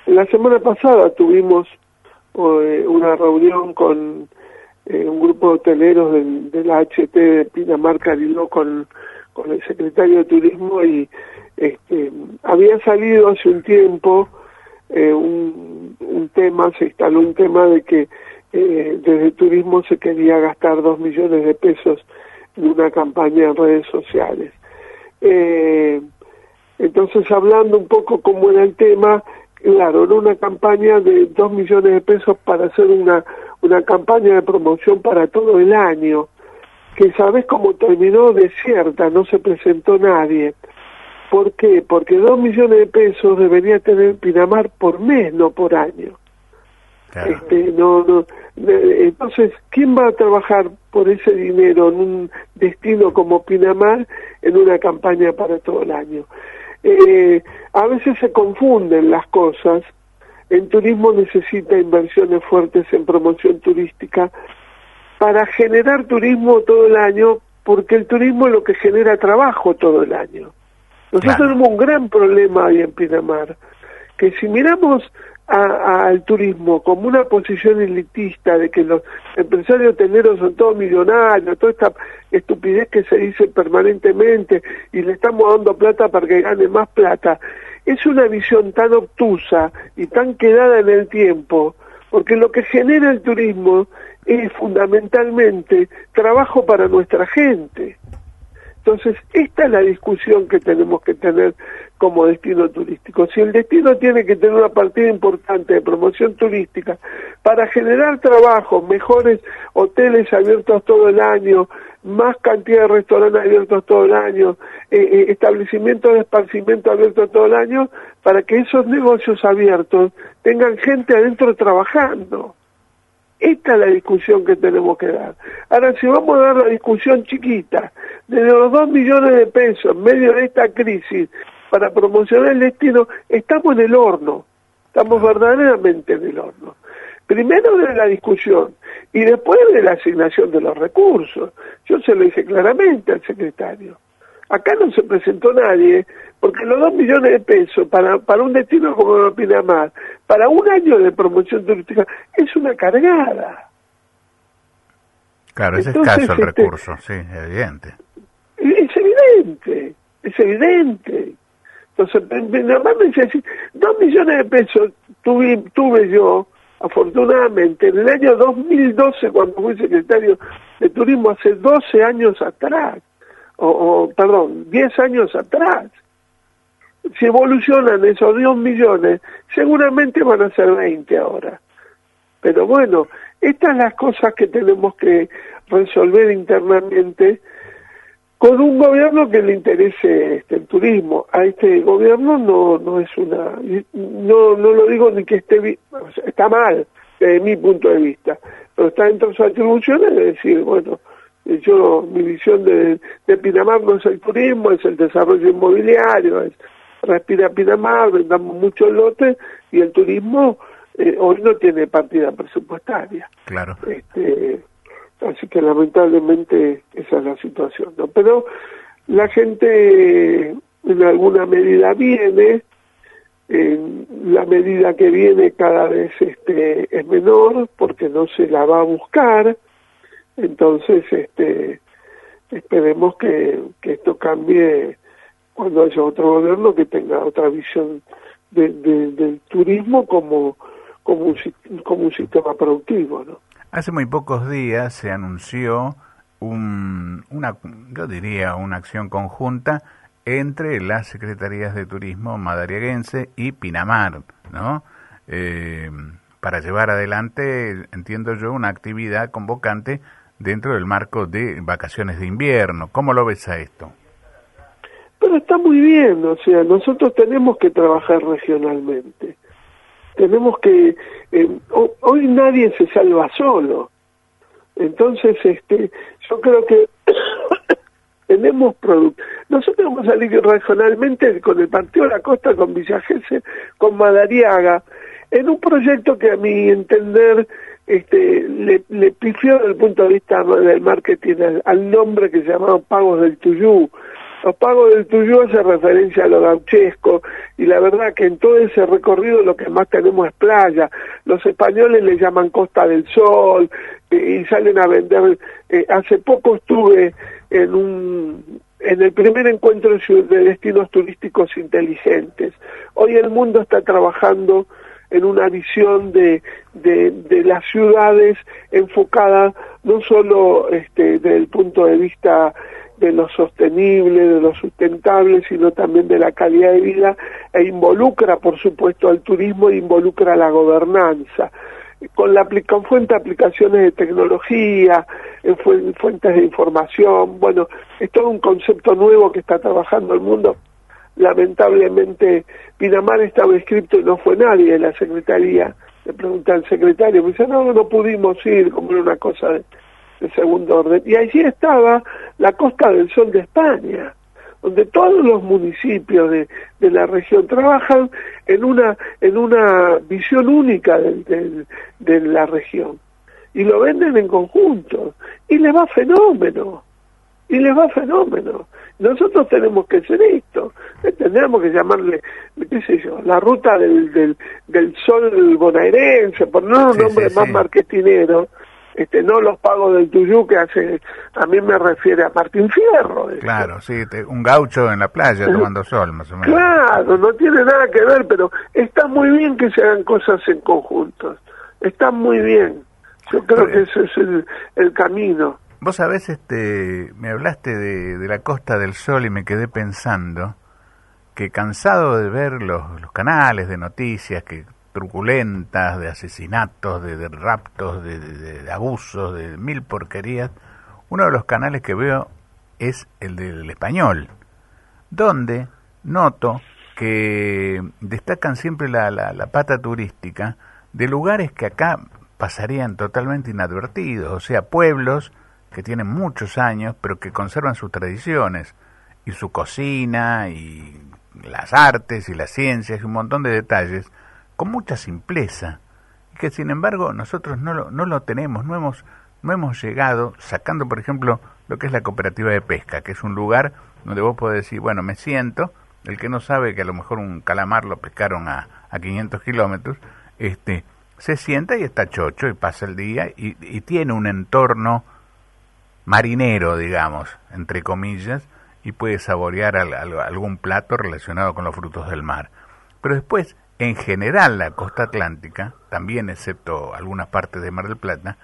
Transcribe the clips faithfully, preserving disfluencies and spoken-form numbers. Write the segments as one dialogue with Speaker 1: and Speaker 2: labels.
Speaker 1: La semana pasada tuvimos eh, una reunión con eh, un grupo de hoteleros del, de la H T de Pinamar Cariló con, con el secretario de Turismo y este, había salido hace un tiempo eh, un, un tema, se instaló un tema de que eh, desde Turismo se quería gastar dos millones de pesos en una campaña en redes sociales. Eh, entonces, hablando un poco cómo era el tema, claro, era una campaña de dos millones de pesos para hacer una, una campaña de promoción para todo el año, que sabes cómo terminó desierta, no se presentó nadie. ¿Por qué? Porque dos millones de pesos debería tener Pinamar por mes, no por año. Claro. Este, no, no, entonces, ¿quién va a trabajar por ese dinero en un destino como Pinamar en una campaña para todo el año? Eh, a veces se confunden las cosas. El turismo necesita inversiones fuertes en promoción turística para generar turismo todo el año, porque el turismo es lo que genera trabajo todo el año. Nosotros claro. tenemos un gran problema ahí en Pinamar, que si miramos a, a, al turismo como una posición elitista de que los empresarios hoteleros son todos millonarios, toda esta estupidez que se dice permanentemente y le estamos dando plata para que gane más plata, es una visión tan obtusa y tan quedada en el tiempo, porque lo que genera el turismo es fundamentalmente trabajo para nuestra gente. Entonces, esta es la discusión que tenemos que tener como destino turístico. Si el destino tiene que tener una partida importante de promoción turística para generar trabajo, mejores hoteles abiertos todo el año, más cantidad de restaurantes abiertos todo el año, eh, eh, establecimientos de esparcimiento abiertos todo el año, para que esos negocios abiertos tengan gente adentro trabajando. Esta es la discusión que tenemos que dar. Ahora, si vamos a dar la discusión chiquita, desde los dos millones de pesos en medio de esta crisis para promocionar el destino, estamos en el horno, estamos verdaderamente en el horno. Primero de la discusión y después de la asignación de los recursos. Yo se lo dije claramente al secretario. Acá no se presentó nadie, porque los dos millones de pesos para, para un destino como Pinamar, para un año de promoción turística, es una cargada.
Speaker 2: Claro, es Entonces, escaso el este, recurso, sí, es evidente.
Speaker 1: Es evidente, es evidente. Entonces, Pinamar me dice, dos millones de pesos tuve, tuve yo, afortunadamente, en el año dos mil doce, cuando fui secretario de Turismo, hace doce años atrás. O, o, perdón, diez años atrás. Si evolucionan esos dos millones, seguramente van a ser veinte ahora. Pero bueno, estas son las cosas que tenemos que resolver internamente con un gobierno que le interese este, el turismo. A este gobierno no no es una... No no lo digo ni que esté... Está mal, desde mi punto de vista, pero está dentro de sus atribuciones de decir, bueno... Yo, mi visión de, de Pinamar no es el turismo, es el desarrollo inmobiliario, es respira Pinamar, vendamos muchos lotes y el turismo eh, hoy no tiene partida presupuestaria.
Speaker 2: Claro.
Speaker 1: Este, así que lamentablemente esa es la situación, ¿no? Pero la gente en alguna medida viene, en la medida que viene cada vez este es menor porque no se la va a buscar. Entonces, este, esperemos que, que esto cambie cuando haya otro gobierno que tenga otra visión de, de, del turismo como, como, un, como un sistema productivo, ¿no?
Speaker 2: Hace muy pocos días se anunció un, una, yo diría, una acción conjunta entre las secretarías de turismo madariaguense y Pinamar, ¿no? Eh, para llevar adelante, entiendo yo, una actividad convocante dentro del marco de vacaciones de invierno. ¿Cómo lo ves a esto?
Speaker 1: Pero está muy bien, o sea, nosotros tenemos que trabajar regionalmente. Tenemos que... Eh, hoy nadie se salva solo. Entonces, este, yo creo que tenemos productos. Nosotros vamos a salir regionalmente con el Partido de la Costa, con Villa Gesell, con Madariaga, en un proyecto que a mi entender... Este, le, le pifió desde el punto de vista del marketing al, al nombre que se llamaba Pagos del Tuyú, Los pagos del Tuyú hace referencia a lo gauchesco, y la verdad que en todo ese recorrido lo que más tenemos es playa. Los españoles le llaman Costa del Sol, eh, y salen a vender. Eh, hace poco estuve en un en el primer encuentro de destinos turísticos inteligentes. Hoy el mundo está trabajando en una visión de, de, de las ciudades enfocada no solo este, desde el punto de vista de lo sostenible, de lo sustentable, sino también de la calidad de vida, e involucra, por supuesto, al turismo e involucra a la gobernanza. Con la con fuente de aplicaciones de tecnología, en fu fuentes de información, bueno, es todo un concepto nuevo que está trabajando el mundo. Lamentablemente, Pinamar estaba inscrito y no fue nadie de la Secretaría. Le pregunté al secretario, me dice, no, no pudimos ir, como era una cosa de, de segundo orden. Y allí estaba la Costa del Sol de España, donde todos los municipios de, de la región trabajan en una en una visión única de, de, de la región. Y lo venden en conjunto. Y les va fenómeno. Y les va fenómeno. Nosotros tenemos que hacer esto. Tendríamos que llamarle, qué sé yo, la ruta del, del, del sol bonaerense, por no un
Speaker 2: sí,
Speaker 1: nombre
Speaker 2: sí,
Speaker 1: más
Speaker 2: sí.
Speaker 1: marketinero. Este, no los pagos del Tuyú, que hace, a mí me refiere a Martín Fierro. Esto.
Speaker 2: Claro, sí, te, un gaucho en la playa tomando sol, más o menos.
Speaker 1: Claro, no tiene nada que ver, pero está muy bien que se hagan cosas en conjuntos. Está muy bien. Yo creo que ese es el, el camino.
Speaker 2: Vos sabés, este, me hablaste de, de la Costa del Sol y me quedé pensando que, cansado de ver los, los canales de noticias que truculentas, de asesinatos, de, de raptos, de, de, de abusos, de mil porquerías, uno de los canales que veo es el del Español, donde noto que destacan siempre la, la, la pata turística de lugares que acá pasarían totalmente inadvertidos, o sea, pueblos que tienen muchos años, pero que conservan sus tradiciones, y su cocina, y las artes, y las ciencias, y un montón de detalles, con mucha simpleza, y que sin embargo nosotros no lo, no lo tenemos, no hemos, no hemos llegado, sacando por ejemplo lo que es la cooperativa de pesca, que es un lugar donde vos podés decir, bueno, me siento, el que no sabe que a lo mejor un calamar lo pescaron a, a quinientos kilómetros, este, se sienta y está chocho, y pasa el día, y, y tiene un entorno marinero, digamos, entre comillas, y puede saborear al, al, algún plato relacionado con los frutos del mar. Pero después, en general, la costa atlántica, también excepto algunas partes de Mar del Plata,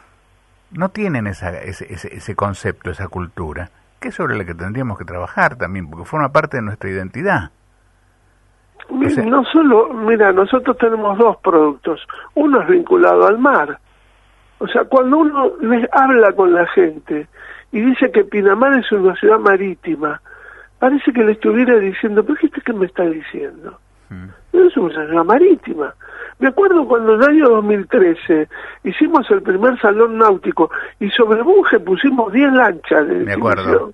Speaker 2: no tienen esa, ese, ese, ese concepto, esa cultura, que es sobre la que tendríamos que trabajar también, porque forma parte de nuestra identidad.
Speaker 1: Mira,
Speaker 2: o sea,
Speaker 1: no solo, mira, nosotros tenemos dos productos. Uno es vinculado al mar. O sea, cuando uno les habla con la gente y dice que Pinamar es una ciudad marítima, parece que le estuviera diciendo, ¿pero qué, qué me está diciendo? Mm. Es una ciudad marítima. Me acuerdo cuando en el año dos mil trece hicimos el primer salón náutico y sobre Bunge pusimos diez lanchas de
Speaker 2: Me acuerdo.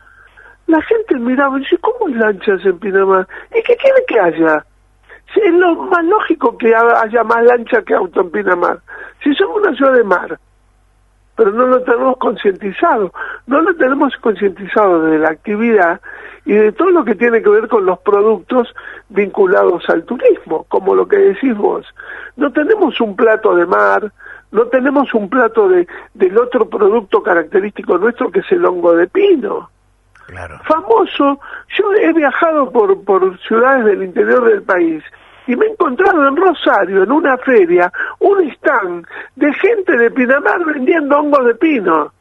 Speaker 1: La gente miraba y dice, ¿cómo hay lanchas en Pinamar? ¿Y qué quiere que haya? Si es lo más lógico que haya más lancha que auto en Pinamar. Si somos una ciudad de mar, pero no lo tenemos concientizado. No lo tenemos concientizado de la actividad y de todo lo que tiene que ver con los productos vinculados al turismo, como lo que decís vos. No tenemos un plato de mar, no tenemos un plato de del otro producto característico nuestro que es el hongo de pino.
Speaker 2: Claro.
Speaker 1: Famoso. Yo he viajado por, por ciudades del interior del país y me he encontrado en Rosario, en una feria, un stand de gente de Pinamar vendiendo hongos de pino.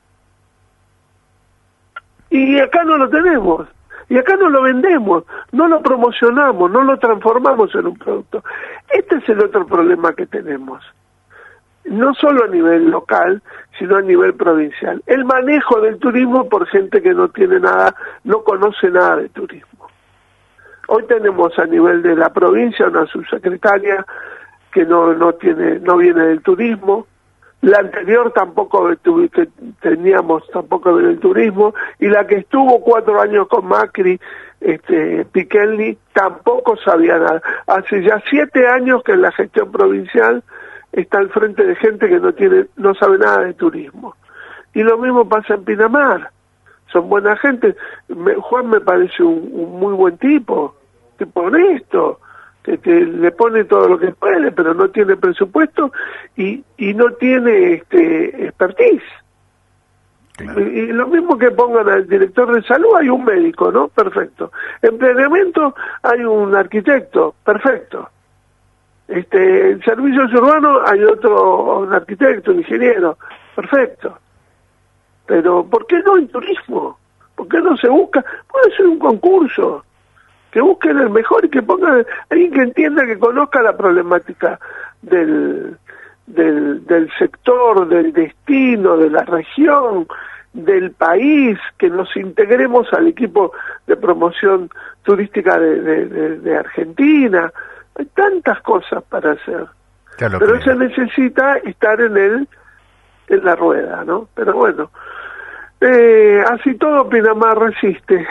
Speaker 1: Y acá no lo tenemos. Y acá no lo vendemos, no lo promocionamos, no lo transformamos en un producto. Este es el otro problema que tenemos. No solo a nivel local, sino a nivel provincial. El manejo del turismo por gente que no tiene nada, no conoce nada de turismo. Hoy tenemos a nivel de la provincia una subsecretaria que no no tiene no viene del turismo. La anterior tampoco que teníamos tampoco del turismo, y la que estuvo cuatro años con Macri, este Piquelli, tampoco sabía nada. Hace ya siete años que en la gestión provincial está al frente de gente que no tiene, no sabe nada de turismo. Y lo mismo pasa en Pinamar. son buena gente. Me, Juan me parece un, un muy buen tipo, tipo honesto, que, que le pone todo lo que puede, pero no tiene presupuesto y, y no tiene este expertise. Claro. Y, y lo mismo que pongan al director de salud, hay un médico, ¿no? Perfecto. En planeamiento hay un arquitecto, perfecto. Este, en servicios urbanos hay otro, un arquitecto, un ingeniero, perfecto. Pero ¿por qué no en turismo? ¿Por qué no se busca? Puede ser un concurso, que busquen el mejor y que pongan alguien que entienda, que conozca la problemática del, del, del sector, del destino, de la región, del país, que nos integremos al equipo de promoción turística de, de, de, de Argentina. Hay tantas cosas para hacer, pero creo. Se necesita estar en el en la rueda, ¿no? Pero bueno, eh, así todo Pinamar resiste.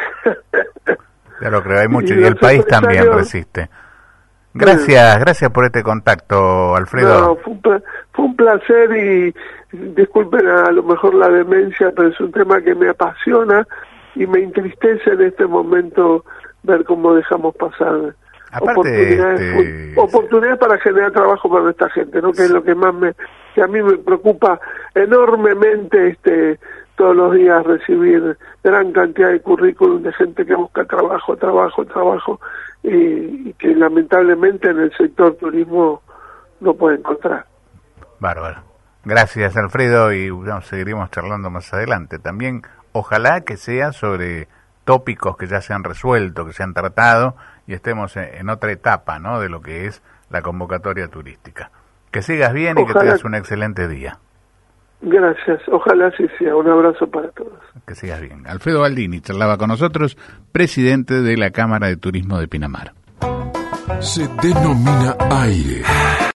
Speaker 2: Ya lo creo, hay mucho, y, y el país también resiste. Gracias, bueno. gracias por este contacto, Alfredo.
Speaker 1: No, fue, un, fue un placer y disculpen a lo mejor la demencia, pero es un tema que me apasiona y me entristece en este momento ver cómo dejamos pasar
Speaker 2: Aparte,
Speaker 1: oportunidades,
Speaker 2: este...
Speaker 1: oportunidades para generar trabajo para nuestra gente, ¿no? Que es lo que más me, que a mí me preocupa enormemente, este, todos los días recibir gran cantidad de currículum de gente que busca trabajo, trabajo, trabajo, y, y que lamentablemente en el sector turismo no puede encontrar.
Speaker 2: Bárbaro. Gracias, Alfredo, y bueno, seguiremos charlando más adelante. También, ojalá que sea sobre tópicos que ya se han resuelto, que se han tratado, y estemos en otra etapa, ¿no?, de lo que es la convocatoria turística. Que sigas bien. Ojalá. Y que tengas un excelente día.
Speaker 1: Gracias, ojalá así sea. Un abrazo para todos.
Speaker 2: Que sigas bien. Alfredo Baldini charlaba con nosotros, presidente de la Cámara de Turismo de Pinamar.
Speaker 3: Se denomina aire.